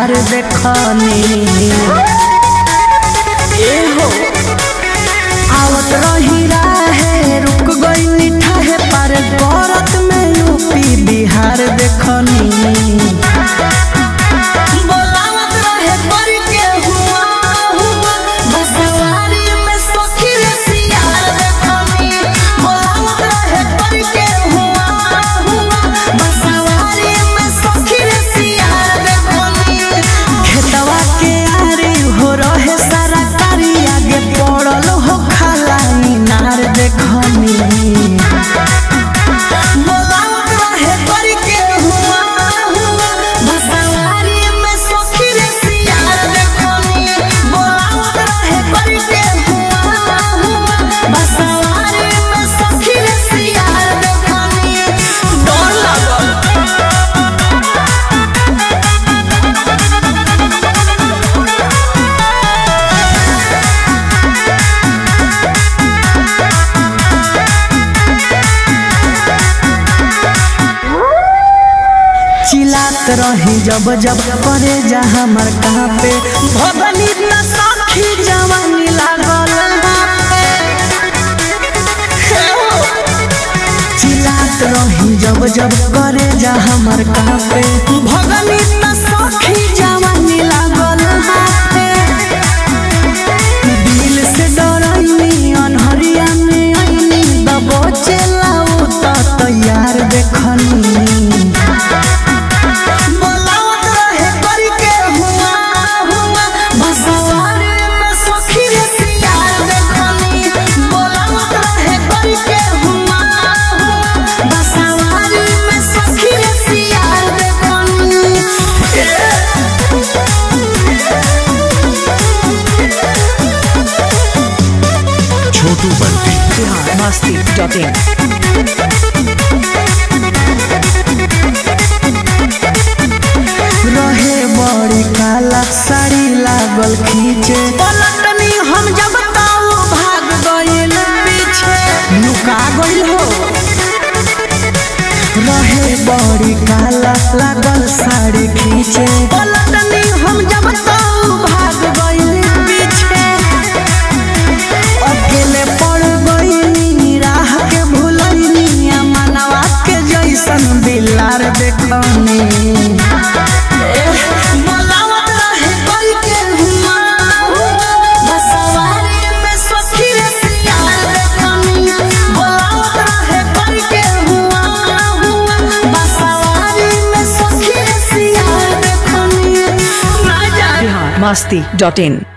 बिहार देखनी आवत रही राहे रुक गई निठा है पर गौरत में यूपी बिहार देखनी चिल्लात रही जब जब करे जा हमर कहाँ पे भगनी न सखी जवानी लागल चिल्लात रही जब जब करे जा हमर कहाँ पे भगनी न सखी जवानी लागल दिल से डरनी अनहरिया में आईनी दबो चलाऊ त तैयार देखनी छोटू बंटी biharmasti.in रहे बड़ी काला साड़ी लागल खींचे पलटनी हम जब ताऊ भाग गइल पीछे लुका गइल हो रहे बड़ी काला लागल साड़ी खींचे पलटनी हम जब ताऊ भाग गइल पीछे अकेले पड़ गइनी राह के भूलनी मनवा के जैसन बिलार देखनी biharmasti.in